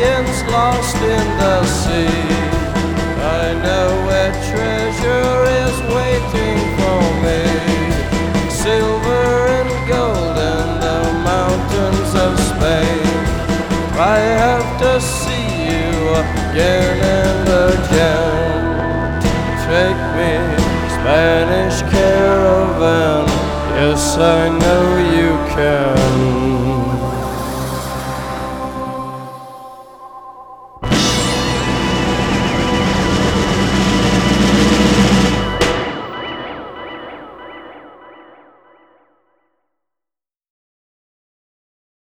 millions lost in the sea. I know where treasure is waiting for me. Silver and gold in the mountains of Spain. I have to see you again and again. Take me, Spanish caravan. Yes, I know